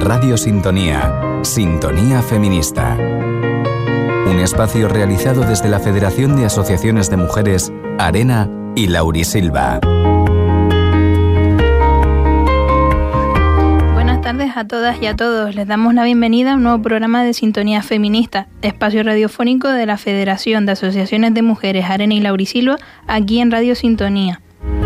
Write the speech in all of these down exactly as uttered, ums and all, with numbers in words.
Radio Sintonía, Sintonía Feminista. Un espacio realizado desde la Federación de Asociaciones de Mujeres, Arena y Laurisilva. Buenas tardes a todas y a todos. Les damos la bienvenida a un nuevo programa de Sintonía Feminista, espacio radiofónico de la Federación de Asociaciones de Mujeres, Arena y Laurisilva, aquí en Radio Sintonía.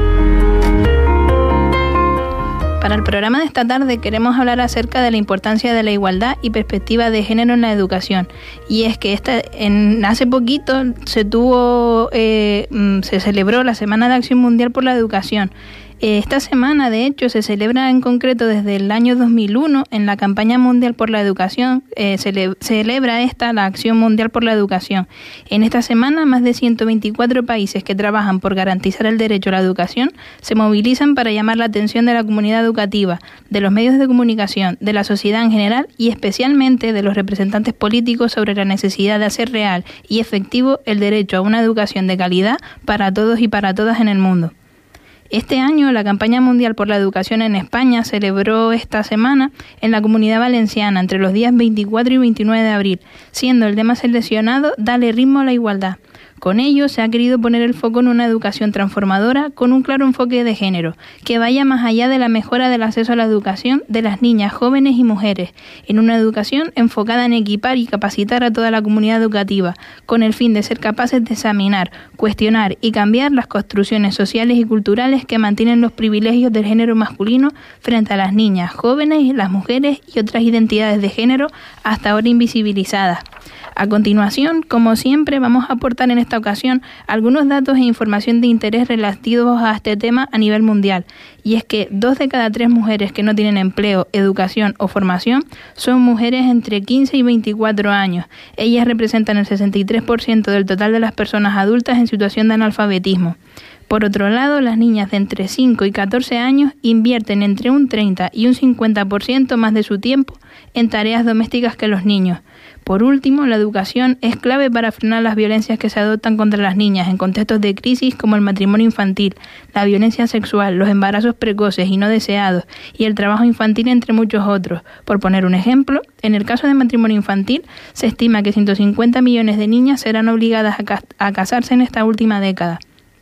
Para el programa de esta tarde queremos hablar acerca de la importancia de la igualdad y perspectiva de género en la educación. Y es que esta, en, hace poquito se tuvo, eh, se celebró la Semana de Acción Mundial por la Educación. Esta semana, de hecho, se celebra en concreto desde el año dos mil uno en la campaña mundial por la educación. Eh, se le, celebra esta la Acción Mundial por la Educación. En esta semana, más de ciento veinticuatro países que trabajan por garantizar el derecho a la educación se movilizan para llamar la atención de la comunidad educativa, de los medios de comunicación, de la sociedad en general y especialmente de los representantes políticos sobre la necesidad de hacer real y efectivo el derecho a una educación de calidad para todos y para todas en el mundo. Este año, la campaña mundial por la educación en España celebró esta semana en la Comunidad Valenciana entre los días veinticuatro y veintinueve de abril, siendo el tema seleccionado Dale ritmo a la igualdad. Con ello se ha querido poner el foco en una educación transformadora con un claro enfoque de género, que vaya más allá de la mejora del acceso a la educación de las niñas, jóvenes y mujeres, en una educación enfocada en equipar y capacitar a toda la comunidad educativa, con el fin de ser capaces de examinar, cuestionar y cambiar las construcciones sociales y culturales que mantienen los privilegios del género masculino frente a las niñas, jóvenes, las mujeres y otras identidades de género hasta ahora invisibilizadas. A continuación, como siempre, vamos a aportar en esta ocasión algunos datos e información de interés relativos a este tema a nivel mundial. Y es que dos de cada tres mujeres que no tienen empleo, educación o formación son mujeres entre quince y veinticuatro años. Ellas representan el sesenta y tres por ciento del total de las personas adultas en situación de analfabetismo. Por otro lado, las niñas de entre cinco y catorce años invierten entre un treinta y un cincuenta por ciento más de su tiempo en tareas domésticas que los niños. Por último, la educación es clave para frenar las violencias que se adoptan contra las niñas en contextos de crisis como el matrimonio infantil, la violencia sexual, los embarazos precoces y no deseados y el trabajo infantil, entre muchos otros. Por poner un ejemplo, en el caso de matrimonio infantil, se estima que ciento cincuenta millones de niñas serán obligadas a, ca- a casarse en esta última década.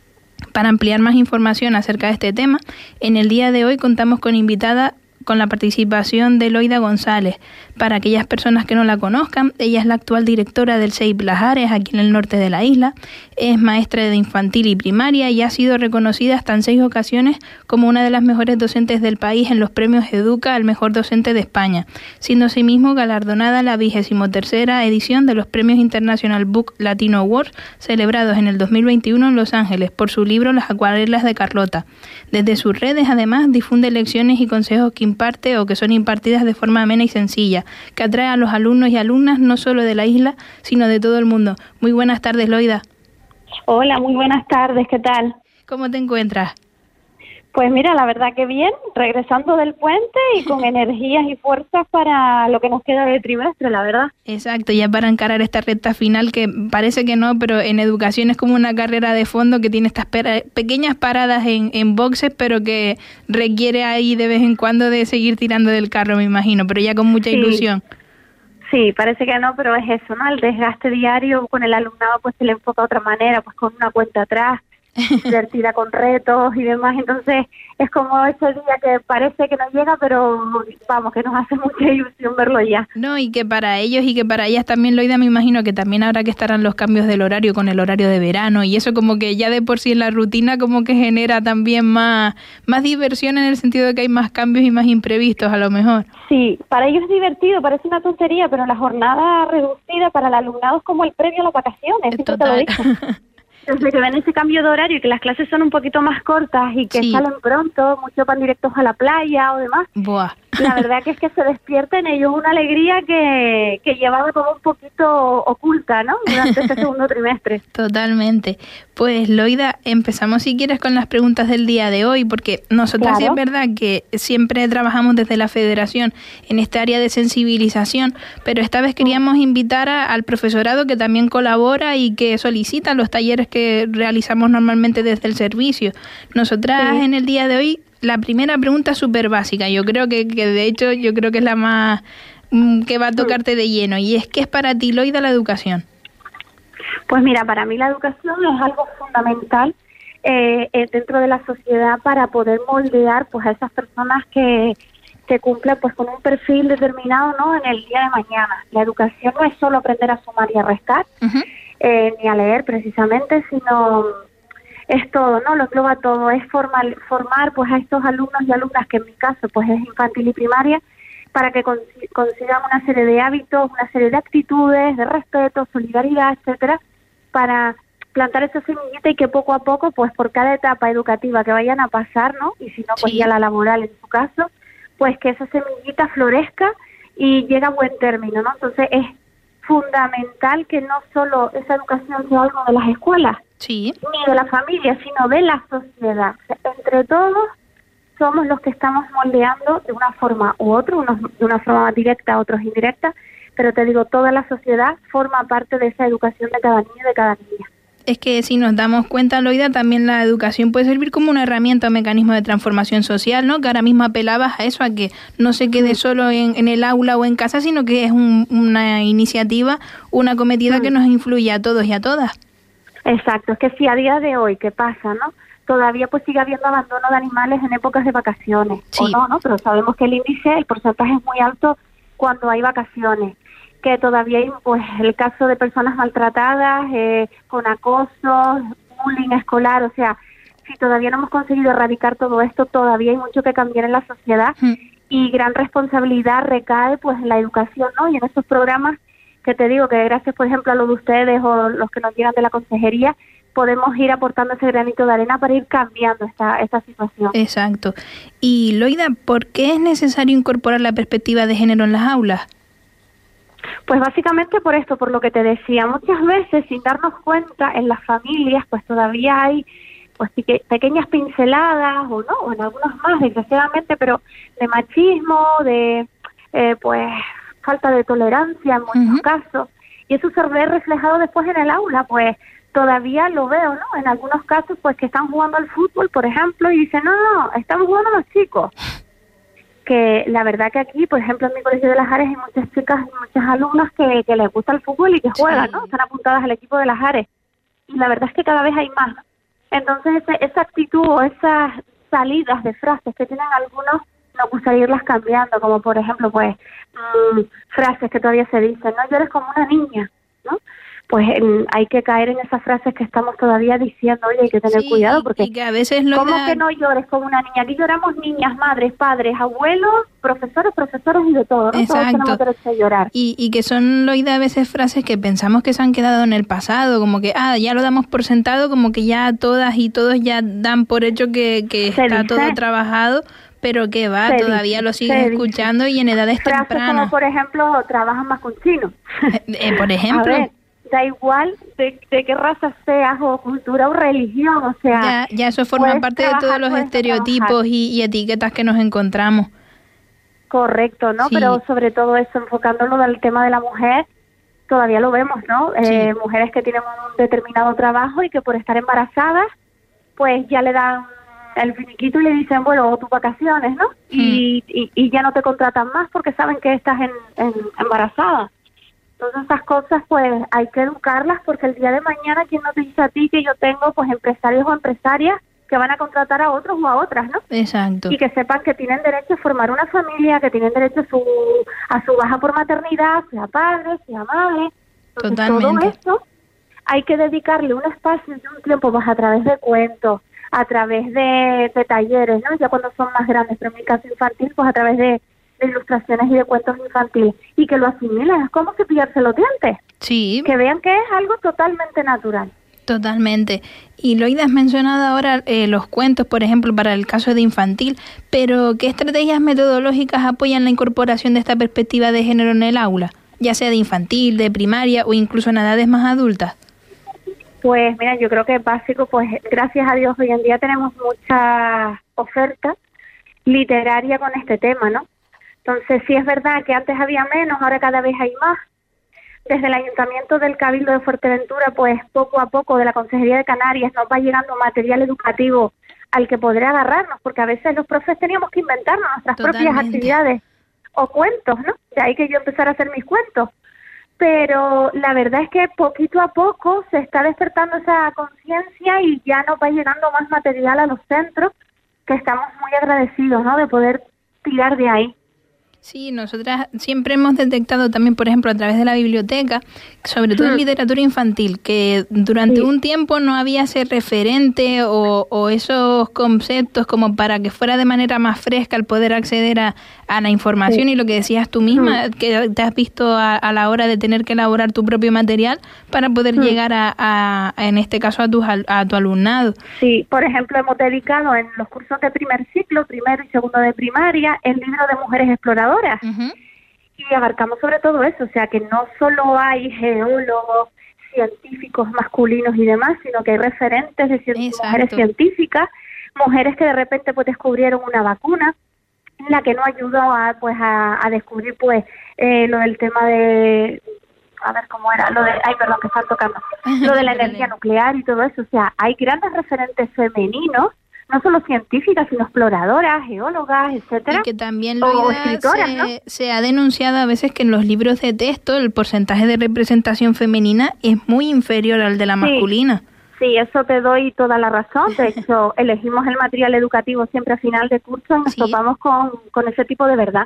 Para ampliar más información acerca de este tema, en el día de hoy contamos con invitada con la participación de Loida González. Para aquellas personas que no la conozcan, ella es la actual directora del C E I P Las Ares, aquí en el norte de la isla, es maestra de infantil y primaria y ha sido reconocida hasta en seis ocasiones como una de las mejores docentes del país en los premios Educa al mejor docente de España, siendo asimismo galardonada la vigésimo tercera edición de los premios International Book Latino Awards celebrados en el dos mil veintiuno en Los Ángeles por su libro Las acuarelas de Carlota. Desde sus redes, además, difunde lecciones y consejos que imparte o que son impartidas de forma amena y sencilla, que atrae a los alumnos y alumnas no solo de la isla, sino de todo el mundo. Muy buenas tardes, Loida. Hola, muy buenas tardes, ¿qué tal? ¿Cómo te encuentras? Pues mira, la verdad que bien, regresando del puente y con energías y fuerzas para lo que nos queda de trimestre, la verdad. Exacto, ya para encarar esta recta final que parece que no, pero en educación es como una carrera de fondo que tiene estas pera- pequeñas paradas en, en boxes, pero que requiere ahí de vez en cuando de seguir tirando del carro, me imagino, pero ya con mucha sí. ilusión. Sí, parece que no, pero es eso, ¿no? El desgaste diario con el alumnado pues se le enfoca de otra manera, pues con una cuenta atrás, divertida con retos y demás, entonces es como ese día que parece que no llega, pero vamos, que nos hace mucha ilusión verlo ya. No, y que para ellos y que para ellas también, Loida, me imagino que también habrá que estarán los cambios del horario con el horario de verano y eso como que ya de por sí en la rutina como que genera también más, más diversión en el sentido de que hay más cambios y más imprevistos a lo mejor. Sí, para ellos es divertido, parece una tontería, pero la jornada reducida para el alumnado es como el previo a las vacaciones, siempre te lo digo. Desde que ven ese cambio de horario y que las clases son un poquito más cortas y que sí. salen pronto, muchos van directos a la playa o demás, Buah. La verdad que es que se despierta en ellos una alegría que, que llevaba como un poquito oculta, ¿no? Durante este segundo trimestre. Totalmente. Pues Loida, empezamos si quieres con las preguntas del día de hoy, porque nosotras claro. sí es verdad que siempre trabajamos desde la Federación en esta área de sensibilización, pero esta vez queríamos invitar a, al profesorado que también colabora y que solicita los talleres que realizamos normalmente desde el servicio. Nosotras sí. en el día de hoy la primera pregunta es súper básica. Yo creo que, que de hecho, yo creo que es la más mm, que va a tocarte de lleno. Y es, ¿qué es para ti, Loida, la educación? Pues mira, para mí la educación es algo fundamental eh, eh, dentro de la sociedad para poder moldear pues a esas personas que, que cumplen pues con un perfil determinado, ¿no?, en el día de mañana. La educación no es solo aprender a sumar y a restar, uh-huh. eh, ni a leer precisamente, sino es todo, ¿no? Lo engloba todo, es formar, formar pues a estos alumnos y alumnas, que en mi caso pues es infantil y primaria, para que consigan una serie de hábitos, una serie de actitudes, de respeto, solidaridad, etcétera, para plantar esa semillita y que poco a poco, pues por cada etapa educativa que vayan a pasar, ¿no?, y si no, pues sí. ya la laboral en su caso, pues que esa semillita florezca y llegue a buen término, ¿no? Entonces es fundamental que no solo esa educación sea algo de las escuelas, sí. ni de la familia, sino de la sociedad. Entre todos somos los que estamos moldeando de una forma u otra, unos de una forma más directa, otros indirecta, pero te digo, toda la sociedad forma parte de esa educación de cada niño y de cada niña. Es que si nos damos cuenta, Loida, también la educación puede servir como una herramienta o mecanismo de transformación social, ¿no? Que ahora mismo apelabas a eso, a que no se quede solo en, en el aula o en casa, sino que es un, una iniciativa, una cometida sí. que nos influye a todos y a todas. Exacto, es que si a día de hoy, ¿qué pasa, no? Todavía pues sigue habiendo abandono de animales en épocas de vacaciones, sí. o no, ¿no? Pero sabemos que el índice, el porcentaje es muy alto cuando hay vacaciones, que todavía hay pues el caso de personas maltratadas, eh, con acoso, bullying escolar, o sea, si todavía no hemos conseguido erradicar todo esto, todavía hay mucho que cambiar en la sociedad mm. y gran responsabilidad recae pues en la educación, ¿no? Y en estos programas que te digo que gracias, por ejemplo, a los de ustedes o los que nos llegan de la consejería, podemos ir aportando ese granito de arena para ir cambiando esta, esta situación. Exacto. Y Loida, ¿por qué es necesario incorporar la perspectiva de género en las aulas? Pues básicamente por esto, por lo que te decía, muchas veces sin darnos cuenta en las familias pues todavía hay pues pequeñas pinceladas o no, o en algunos más desgraciadamente, pero de machismo, de eh, pues falta de tolerancia en muchos uh-huh. casos, y eso se ve reflejado después en el aula, pues todavía lo veo, ¿no? En algunos casos pues que están jugando al fútbol, por ejemplo, y dicen, no, no, están jugando los chicos. Que la verdad que aquí, por ejemplo, en mi colegio de Las Ares hay muchas chicas y muchas alumnas que, que les gusta el fútbol y que juegan, sí. ¿no? Están apuntadas al equipo de Las Ares. Y la verdad es que cada vez hay más. Entonces, ese, esa actitud o esas salidas de frases que tienen algunos, nos gustaría irlas cambiando, como por ejemplo, pues, mmm, frases que todavía se dicen, ¿no? Yo eres como una niña, ¿no? Pues en, hay que caer en esas frases que estamos todavía diciendo, oye, hay que tener sí, cuidado, porque y que a veces lo ¿cómo da... que no llores como una niña? Aquí lloramos niñas, madres, padres, abuelos, profesores, profesores y de todo, ¿no? Exacto. Todos tenemos derecho a llorar. Y, y que son, Loida, a veces frases que pensamos que se han quedado en el pasado, como que, ah, ya lo damos por sentado, como que ya todas y todos ya dan por hecho que, que está dice. todo trabajado, pero que va, se todavía dice, lo sigues escuchando dice. y en edades frases tempranas. Como, por ejemplo, trabajan más con chinos. Eh, por ejemplo. A ver, da igual de, de qué raza seas o cultura o religión, o sea... Ya, ya eso forma parte de todos los estereotipos y, y etiquetas que nos encontramos. Correcto, ¿no? Sí. Pero sobre todo eso, enfocándolo del tema de la mujer, todavía lo vemos, ¿no? Sí. Eh, mujeres que tienen un determinado trabajo y que por estar embarazadas, pues ya le dan el finiquito y le dicen, bueno, o tus vacaciones, ¿no? Mm. Y, y, y ya no te contratan más porque saben que estás en, en embarazada. Entonces esas cosas pues hay que educarlas, porque el día de mañana, ¿quién no te dice a ti que yo tengo pues empresarios o empresarias que van a contratar a otros o a otras, ¿no? Exacto. Y que sepan que tienen derecho a formar una familia, que tienen derecho a su a su baja por maternidad, sea padre, sea madre. Entonces, totalmente. Todo esto hay que dedicarle un espacio y un tiempo pues a través de cuentos, a través de, de talleres, ¿no? Ya cuando son más grandes, pero en mi caso infantil, pues a través de de ilustraciones y de cuentos infantiles, y que lo asimilen, es como cepillarse los dientes. Sí. Que vean que es algo totalmente natural. Totalmente. Y Loida, has mencionado ahora eh, los cuentos, por ejemplo, para el caso de infantil, pero ¿qué estrategias metodológicas apoyan la incorporación de esta perspectiva de género en el aula? Ya sea de infantil, de primaria o incluso en edades más adultas. Pues mira, yo creo que es básico, pues gracias a Dios hoy en día tenemos mucha oferta literaria con este tema, ¿no? Entonces, sí es verdad que antes había menos, ahora cada vez hay más. Desde el Ayuntamiento del Cabildo de Fuerteventura, pues poco a poco de la Consejería de Canarias nos va llegando material educativo al que poder agarrarnos, porque a veces los profes teníamos que inventarnos nuestras Totalmente. propias actividades o cuentos, ¿no? De ahí que yo empezara a hacer mis cuentos. Pero la verdad es que poquito a poco se está despertando esa conciencia y ya nos va llegando más material a los centros, que estamos muy agradecidos, ¿no?, de poder tirar de ahí. Sí, nosotras siempre hemos detectado también, por ejemplo, a través de la biblioteca, sobre todo en literatura infantil, que durante sí. un tiempo no había ese referente o, o esos conceptos como para que fuera de manera más fresca el poder acceder a, a la información sí. y lo que decías tú misma, sí. que te has visto a, a la hora de tener que elaborar tu propio material para poder sí. llegar a, a, en este caso, a tu, a tu alumnado. Sí, por ejemplo, hemos dedicado en los cursos de primer ciclo, primero y segundo de primaria, el libro de mujeres exploradoras. Uh-huh. Y abarcamos sobre todo eso, o sea que no solo hay geólogos, científicos masculinos y demás, sino que hay referentes de cien- mujeres científicas, mujeres que de repente pues descubrieron una vacuna, la que no ayudó a pues a, a descubrir pues eh, lo del tema de, a ver cómo era, lo de, ay perdón que están tocando, lo de la energía nuclear y todo eso, o sea, hay grandes referentes femeninos, no solo científicas, sino exploradoras, geólogas, etcétera. Y que también lo se, ¿no? se ha denunciado a veces que en los libros de texto el porcentaje de representación femenina es muy inferior al de la sí, masculina. Sí, eso te doy toda la razón. De hecho, elegimos el material educativo siempre a final de curso y nos sí. topamos con, con ese tipo de verdad.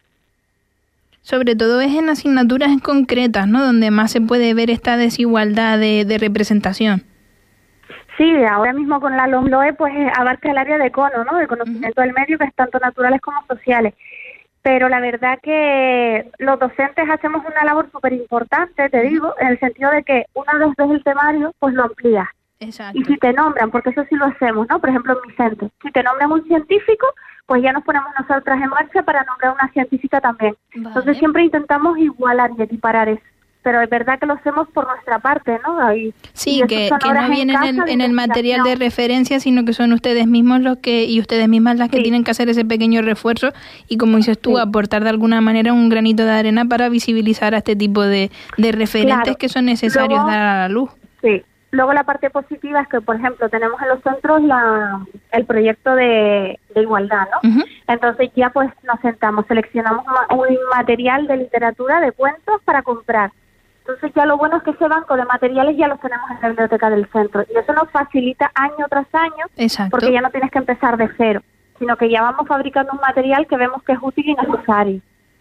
Sobre todo es en asignaturas concretas, ¿no?, donde más se puede ver esta desigualdad de, de representación. Sí, ahora mismo con la LOMLOE pues abarca el área de cono, ¿no?, de conocimiento uh-huh. del medio, que es tanto naturales como sociales. Pero la verdad que los docentes hacemos una labor súper importante, te uh-huh. digo, en el sentido de que una vez ves el temario, pues lo amplías. Exacto. Y si te nombran, porque eso sí lo hacemos, ¿no?, por ejemplo en mi centro, si te nombran un científico, pues ya nos ponemos nosotras en marcha para nombrar una científica también. Vale. Entonces siempre intentamos igualar y equiparar eso. Pero es verdad que lo hacemos por nuestra parte, ¿no? Ahí, sí, que, que no viene en el, en el material de referencia, sino que son ustedes mismos los que y ustedes mismas las que sí. tienen que hacer ese pequeño refuerzo y, como dices tú, sí. aportar de alguna manera un granito de arena para visibilizar a este tipo de, de referentes claro. que son necesarios Luego, dar a la luz. Sí. Luego la parte positiva es que, por ejemplo, tenemos en los centros la, el proyecto de, de igualdad, ¿no? Uh-huh. Entonces ya pues nos sentamos, seleccionamos un material de literatura, de cuentos para comprar. Entonces ya lo bueno es que ese banco de materiales ya los tenemos en la biblioteca del centro y eso nos facilita año tras año. Exacto. Porque ya no tienes que empezar de cero, sino que ya vamos fabricando un material que vemos que es útil y necesario.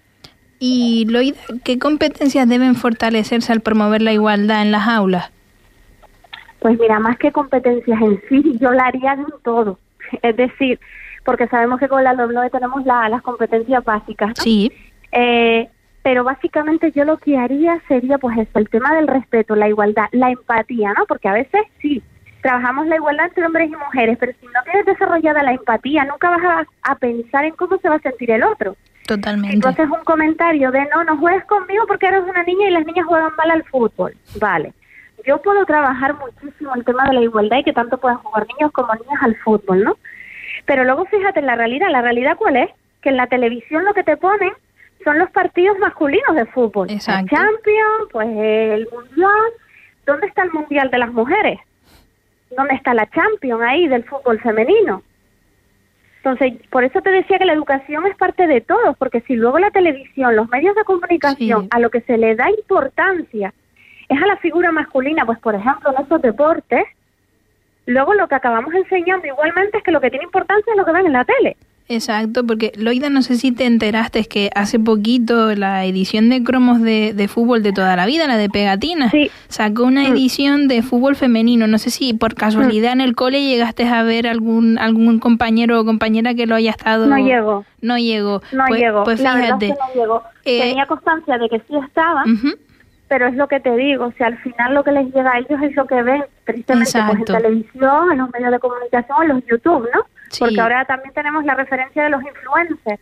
Y Loida, ¿qué competencias deben fortalecerse al promover la igualdad en las aulas? Pues mira, más que competencias en sí, yo la haría de un todo. Es decir, porque sabemos que con la LOMLOE tenemos la, las competencias básicas, ¿no? Sí. Eh, pero básicamente yo lo que haría sería pues eso, el tema del respeto, la igualdad, la empatía, ¿no? Porque a veces sí, trabajamos la igualdad entre hombres y mujeres, pero si no tienes desarrollada la empatía, nunca vas a, a pensar en cómo se va a sentir el otro. Totalmente. Entonces un comentario de no, no juegues conmigo porque eres una niña y las niñas juegan mal al fútbol. Vale. Yo puedo trabajar muchísimo el tema de la igualdad y que tanto pueden jugar niños como niñas al fútbol, ¿no? Pero luego fíjate en la realidad, ¿la realidad cuál es? Que en la televisión lo que te ponen son los partidos masculinos de fútbol. Exacto. El Champions, pues el Mundial. ¿Dónde está el Mundial de las mujeres? ¿Dónde está la Champions ahí del fútbol femenino? Entonces, por eso te decía que la educación es parte de todos, porque si luego la televisión, los medios de comunicación, sí. a lo que se le da importancia es a la figura masculina, pues por ejemplo en estos deportes, luego lo que acabamos enseñando igualmente es que lo que tiene importancia es lo que ven en la tele. Exacto, porque Loida, no sé si te enteraste, es que hace poquito la edición de cromos de, de fútbol de toda la vida, la de Pegatina, sí. sacó una mm. edición de fútbol femenino. No sé si por casualidad mm. en el cole llegaste a ver algún algún compañero o compañera que lo haya estado... No llegó. No llegó. No pues, llegó. Pues la fíjate. verdad es que no llegó. Eh, Tenía constancia de que sí estaba, uh-huh. pero es lo que te digo, o sea, al final lo que les llega a ellos es lo que ven, tristemente, pues en televisión, en los medios de comunicación, en los YouTube, ¿no? Sí. Porque ahora también tenemos la referencia de los influencers.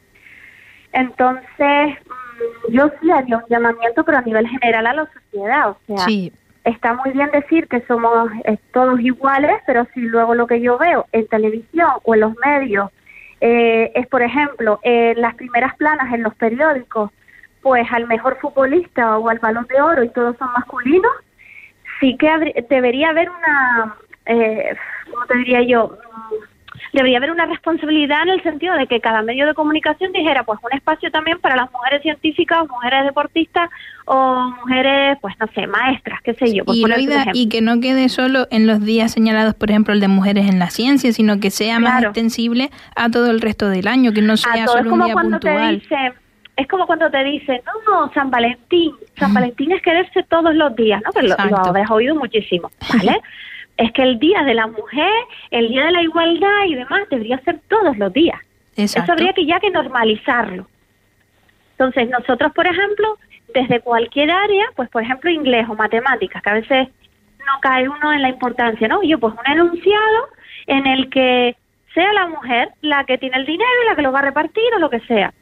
Entonces, yo sí haría un llamamiento, pero a nivel general a la sociedad, o sea, sí. está muy bien decir que somos eh, todos iguales, pero si luego lo que yo veo en televisión o en los medios eh, es, por ejemplo, en las primeras planas en los periódicos, pues al mejor futbolista o al Balón de Oro y todos son masculinos, sí que habría, debería haber una, eh, ¿cómo te diría yo?, debería haber una responsabilidad en el sentido de que cada medio de comunicación dijera, pues un espacio también para las mujeres científicas, mujeres deportistas o mujeres, pues no sé, maestras, qué sé yo. Y, Loida, y que no quede solo en los días señalados, por ejemplo, el de mujeres en la ciencia, sino que sea claro. más extensible a todo el resto del año, que no sea solo un día puntual. Dicen, es como cuando te dicen, no, no, San Valentín, San uh-huh. Valentín es quererse todos los días, ¿no? Pero lo, lo habrás oído muchísimo, ¿vale? Es que el Día de la Mujer, el Día de la Igualdad y demás debería ser todos los días. Exacto. Eso habría que ya que normalizarlo. Entonces, nosotros, por ejemplo, desde cualquier área, pues por ejemplo inglés o matemáticas, que a veces no cae uno en la importancia, ¿no? Yo pues un enunciado en el que sea la mujer la que tiene el dinero y la que lo va a repartir o lo que sea.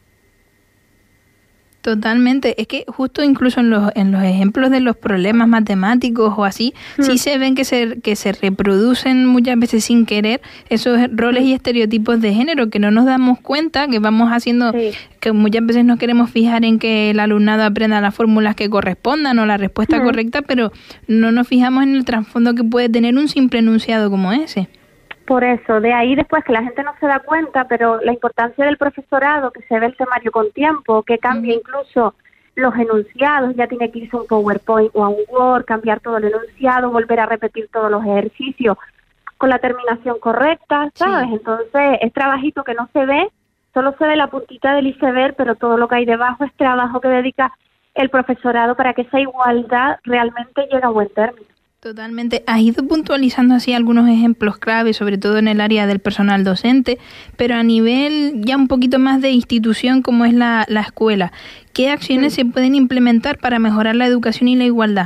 Totalmente, es que justo incluso en los en los ejemplos de los problemas matemáticos o así, mm. sí se ven que se que se reproducen muchas veces sin querer esos roles y estereotipos de género, que no nos damos cuenta, que vamos haciendo, sí. que muchas veces nos queremos fijar en que el alumnado aprenda las fórmulas que correspondan o la respuesta mm. correcta, pero no nos fijamos en el trasfondo que puede tener un simple enunciado como ese. Por eso, de ahí después que la gente no se da cuenta, pero la importancia del profesorado, que se ve el temario con tiempo, que cambia uh-huh. incluso los enunciados, ya tiene que irse a un PowerPoint o a un Word, cambiar todo el enunciado, volver a repetir todos los ejercicios con la terminación correcta, ¿sabes? Sí. Entonces es trabajito que no se ve, solo se ve la puntita del iceberg, pero todo lo que hay debajo es trabajo que dedica el profesorado para que esa igualdad realmente llegue a buen término. Totalmente. Has ido puntualizando así algunos ejemplos clave, sobre todo en el área del personal docente, pero a nivel ya un poquito más de institución como es la, la escuela, ¿qué acciones sí. se pueden implementar para mejorar la educación y la igualdad?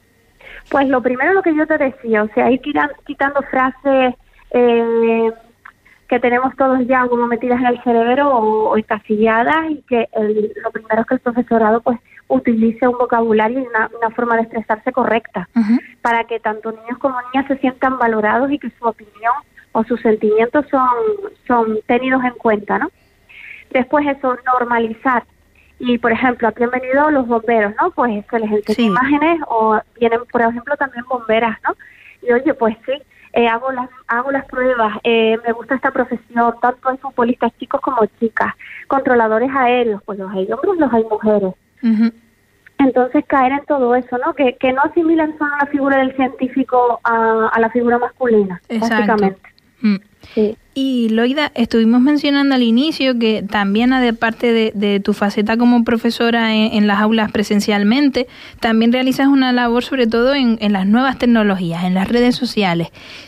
Pues lo primero lo que yo te decía, o sea, ir quitando, quitando frases eh, que tenemos todos ya como metidas en el cerebro o, o encasilladas, y que el, lo primero es que el profesorado pues utilice un vocabulario y una, una forma de expresarse correcta, uh-huh. para que tanto niños como niñas se sientan valorados y que su opinión o sus sentimientos son, son tenidos en cuenta, ¿no? Después eso, normalizar. Y, por ejemplo, aquí han venido los bomberos, ¿no? Pues se les enseña sí. imágenes, o vienen, por ejemplo, también bomberas, ¿no? Y oye, pues sí, eh, hago las hago las pruebas, eh, me gusta esta profesión, tanto hay futbolistas chicos como chicas, controladores aéreos, pues los hay hombres, los hay mujeres. Uh-huh. Entonces caer en todo eso, ¿no? Que, que no asimilan solo la figura del científico a, a la figura masculina, Exacto. básicamente. Mm. Sí. Y Loida, estuvimos mencionando al inicio que también, aparte de, de tu faceta como profesora en, en las aulas presencialmente, también realizas una labor sobre todo en, en las nuevas tecnologías, en las redes sociales.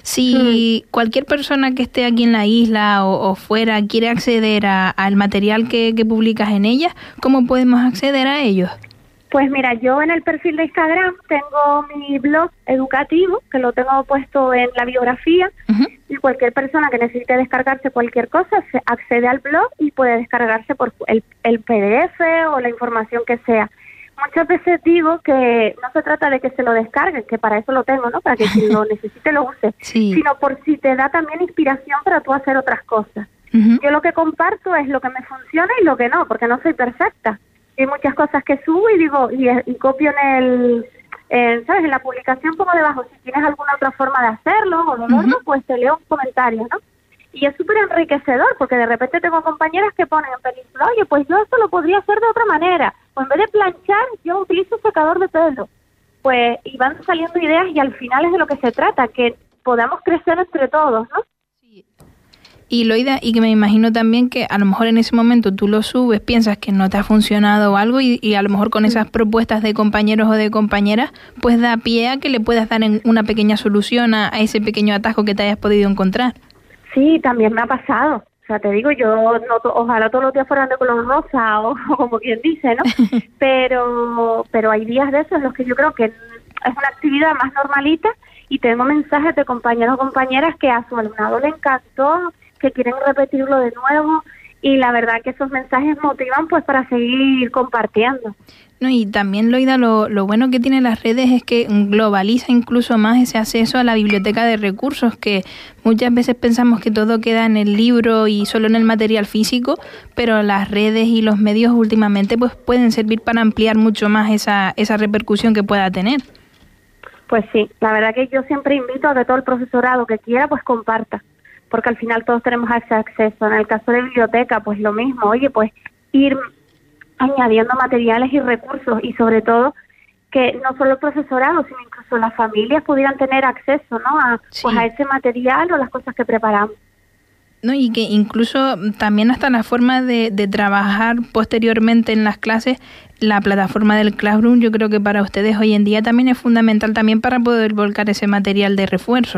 Si mm. cualquier persona que esté aquí en la isla o, o fuera quiere acceder a, al material que, que publicas en ellas, ¿cómo podemos acceder a ellos? Pues mira, yo en el perfil de Instagram tengo mi blog educativo, que lo tengo puesto en la biografía, uh-huh. y cualquier persona que necesite descargarse cualquier cosa se accede al blog y puede descargarse por el, el P D F o la información que sea. Muchas veces digo que no se trata de que se lo descarguen, que para eso lo tengo, ¿no? Para que quien lo necesite lo use, sí. sino por si te da también inspiración para tú hacer otras cosas. Uh-huh. Yo lo que comparto es lo que me funciona y lo que no, porque no soy perfecta. Hay muchas cosas que subo y digo y, y copio en el, en, ¿sabes? En la publicación pongo debajo, si tienes alguna otra forma de hacerlo o de verlo, uh-huh. pues te leo un comentario, ¿no? Y es súper enriquecedor, porque de repente tengo compañeras que ponen en película, oye, pues yo esto lo podría hacer de otra manera, o en vez de planchar, yo utilizo secador de pelo. Pues, y van saliendo ideas y al final es de lo que se trata, que podamos crecer entre todos, ¿no? Sí. Y Loida, y que me imagino también que a lo mejor en ese momento tú lo subes, piensas que no te ha funcionado o algo, y, y a lo mejor con esas propuestas de compañeros o de compañeras, pues da pie a que le puedas dar en una pequeña solución a, a ese pequeño atajo que te hayas podido encontrar. Sí, también me ha pasado. O sea, te digo, yo no, ojalá todos los días fueran de color rosa o, o como quien dice, ¿no? pero pero hay días de esos en los que yo creo que es una actividad más normalita y tengo mensajes de compañeros o compañeras que a su alumnado le encantó, que quieren repetirlo de nuevo, y la verdad que esos mensajes motivan pues para seguir compartiendo. No, y también, Loida, lo, lo bueno que tienen las redes es que globaliza incluso más ese acceso a la biblioteca de recursos, que muchas veces pensamos que todo queda en el libro y solo en el material físico, pero las redes y los medios últimamente pues pueden servir para ampliar mucho más esa, esa repercusión que pueda tener. Pues sí, la verdad que yo siempre invito a que todo el profesorado que quiera pues comparta, porque al final todos tenemos ese acceso. En el caso de biblioteca, pues lo mismo, oye, pues ir añadiendo materiales y recursos, y sobre todo que no solo el profesorado, sino incluso las familias pudieran tener acceso, ¿no?, a, sí. pues a ese material o las cosas que preparamos. No, y que incluso también hasta la forma de, de trabajar posteriormente en las clases, la plataforma del Classroom, yo creo que para ustedes hoy en día también es fundamental también para poder volcar ese material de refuerzo.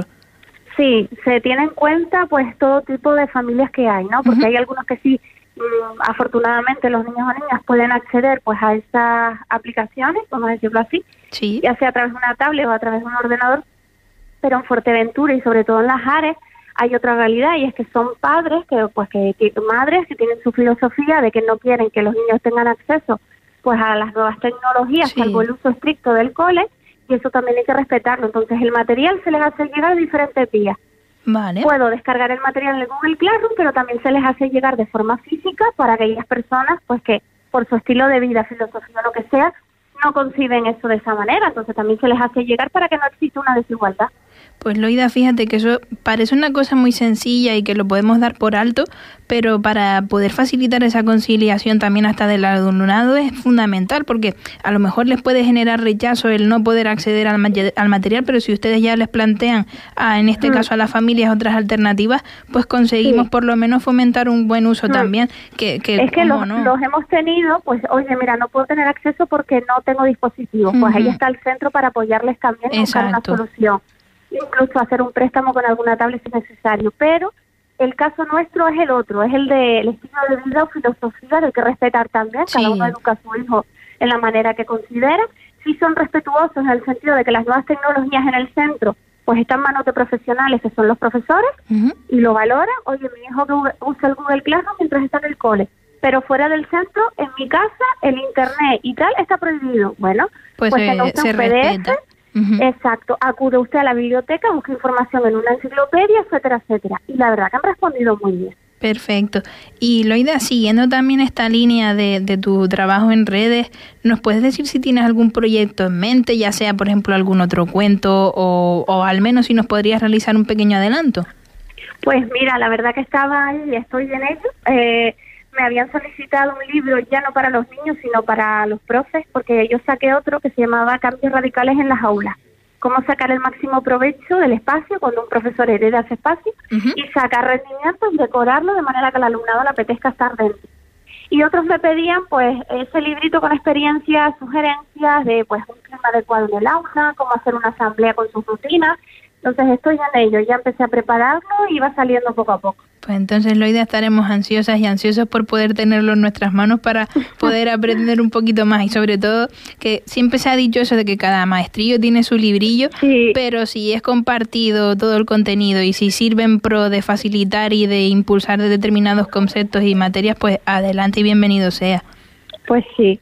Sí, se tiene en cuenta pues todo tipo de familias que hay, ¿no? Porque uh-huh. hay algunos que sí, mmm, afortunadamente los niños o niñas pueden acceder pues a esas aplicaciones, vamos a decirlo así, sí. ya sea a través de una tablet o a través de un ordenador, pero en Fuerteventura y sobre todo en Las Ares hay otra realidad, y es que son padres, que pues que, que madres que tienen su filosofía de que no quieren que los niños tengan acceso pues a las nuevas tecnologías, sí. salvo el uso estricto del cole, y eso también hay que respetarlo. Entonces el material se les hace llegar de diferentes vías. Vale. Puedo descargar el material en Google Classroom, pero también se les hace llegar de forma física para aquellas personas pues que por su estilo de vida, filosofía o lo que sea, no conciben eso de esa manera. Entonces también se les hace llegar para que no exista una desigualdad. Pues Loida, fíjate que eso parece una cosa muy sencilla y que lo podemos dar por alto, pero para poder facilitar esa conciliación también hasta del alumnado es fundamental, porque a lo mejor les puede generar rechazo el no poder acceder al, ma- al material, pero si ustedes ya les plantean, a, en este mm. caso a las familias, otras alternativas, pues conseguimos sí. por lo menos fomentar un buen uso mm. también. Que, que es que los, no? los hemos tenido, pues oye, mira, no puedo tener acceso porque no tengo dispositivos, uh-huh. pues ahí está el centro para apoyarles también y buscar una solución. Incluso hacer un préstamo con alguna tablet si es necesario, pero el caso nuestro es el otro, es el del estilo de vida o filosofía, del que respetar también, sí. cada uno educa a su hijo en la manera que considera. Si son respetuosos en el sentido de que las nuevas tecnologías en el centro pues están en manos de profesionales que son los profesores, uh-huh. y lo valoran. Oye, mi hijo que usa el Google Classroom mientras está en el cole, pero fuera del centro, en mi casa, el internet y tal está prohibido. Bueno, pues, pues eh, se un P D F, respeta. Uh-huh. Exacto, acude usted a la biblioteca, busca información en una enciclopedia, etcétera, etcétera. Y la verdad que han respondido muy bien. Perfecto. Y Loida, siguiendo también esta línea de, de tu trabajo en redes, ¿nos puedes decir si tienes algún proyecto en mente, ya sea, por ejemplo, algún otro cuento o, o al menos si nos podrías realizar un pequeño adelanto? Pues mira, la verdad que estaba ahí y estoy en ello. Eh, me habían solicitado un libro ya no para los niños, sino para los profes, porque yo saqué otro que se llamaba Cambios Radicales en las Aulas. Cómo sacar el máximo provecho del espacio cuando un profesor hereda ese espacio, uh-huh. y sacar rendimientos y decorarlo de manera que al alumnado le apetezca estar dentro. Y otros me pedían pues ese librito con experiencias, sugerencias de pues un clima adecuado en el aula, cómo hacer una asamblea con sus rutinas. Entonces estoy en ello, ya empecé a prepararlo y va saliendo poco a poco. Pues entonces, Loida, estaremos ansiosas y ansiosos por poder tenerlo en nuestras manos para poder aprender un poquito más, y sobre todo que siempre se ha dicho eso de que cada maestrillo tiene su librillo, sí. pero si es compartido todo el contenido y si sirve en pro de facilitar y de impulsar determinados conceptos y materias, pues adelante y bienvenido sea. Pues sí.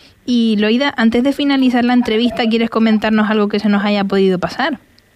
Y Loida, antes de finalizar la entrevista, ¿quieres comentarnos algo que se nos haya podido pasar?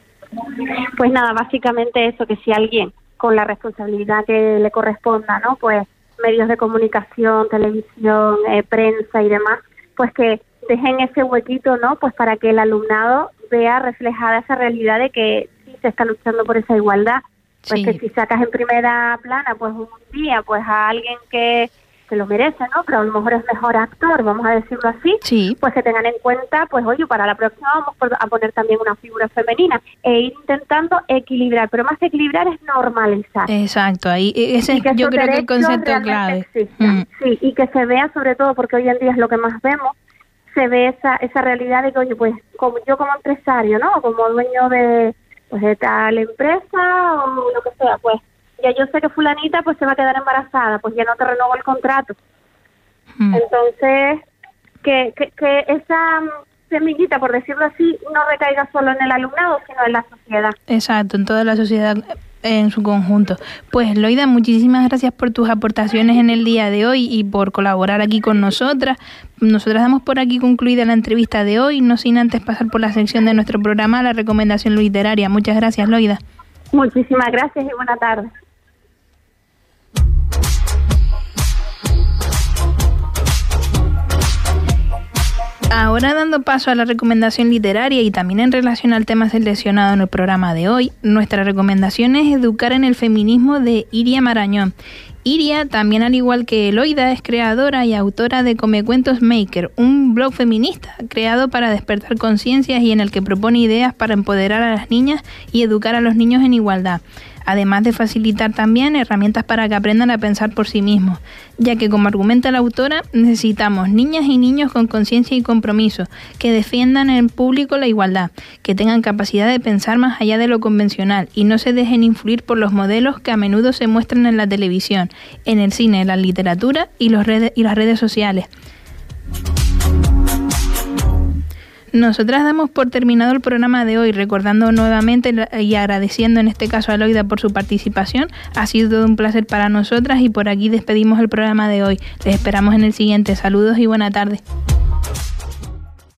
Pues nada, básicamente eso, que si alguien con la responsabilidad que le corresponda, ¿no? Pues medios de comunicación, televisión, eh, prensa y demás, pues que dejen ese huequito, ¿no? Pues para que el alumnado vea reflejada esa realidad de que sí se está luchando por esa igualdad. Pues sí. Que si sacas en primera plana, pues un día, pues a alguien que se lo merece, ¿no? Pero a lo mejor es mejor actor, vamos a decirlo así, sí. Pues que tengan en cuenta, pues oye, para la próxima vamos a poner también una figura femenina e ir intentando equilibrar, pero más que equilibrar es normalizar. Exacto, ahí ese es yo creo que el concepto clave. Mm. Sí, y que se vea sobre todo, porque hoy en día es lo que más vemos, se ve esa esa realidad de que, oye, pues como yo como empresario, ¿no? Como dueño de, pues, de tal empresa o lo que sea, pues ya yo sé que fulanita pues se va a quedar embarazada, pues ya no te renuevo el contrato. Mm. Entonces, que, que, que esa semillita, por decirlo así, no recaiga solo en el alumnado, sino en la sociedad. Exacto, en toda la sociedad en su conjunto. Pues Loida, muchísimas gracias por tus aportaciones en el día de hoy y por colaborar aquí con nosotras. Nosotras damos por aquí concluida la entrevista de hoy, no sin antes pasar por la sección de nuestro programa, la recomendación literaria. Muchas gracias, Loida. Muchísimas gracias y buena tarde. Ahora, dando paso a la recomendación literaria y también en relación al tema seleccionado en el programa de hoy, nuestra recomendación es Educar en el feminismo de Iria Marañón. Iria, también al igual que Eloida, es creadora y autora de Comecuentos Maker, un blog feminista creado para despertar conciencias y en el que propone ideas para empoderar a las niñas y educar a los niños en igualdad, además de facilitar también herramientas para que aprendan a pensar por sí mismos, ya que, como argumenta la autora, necesitamos niñas y niños con conciencia y compromiso, que defiendan en público la igualdad, que tengan capacidad de pensar más allá de lo convencional y no se dejen influir por los modelos que a menudo se muestran en la televisión, en el cine, en la literatura y, los redes, y las redes sociales. Nosotras damos por terminado el programa de hoy, recordando nuevamente y agradeciendo en este caso a Eloida por su participación. Ha sido todo un placer para nosotras y por aquí despedimos el programa de hoy. Les esperamos en el siguiente. Saludos y buena tarde.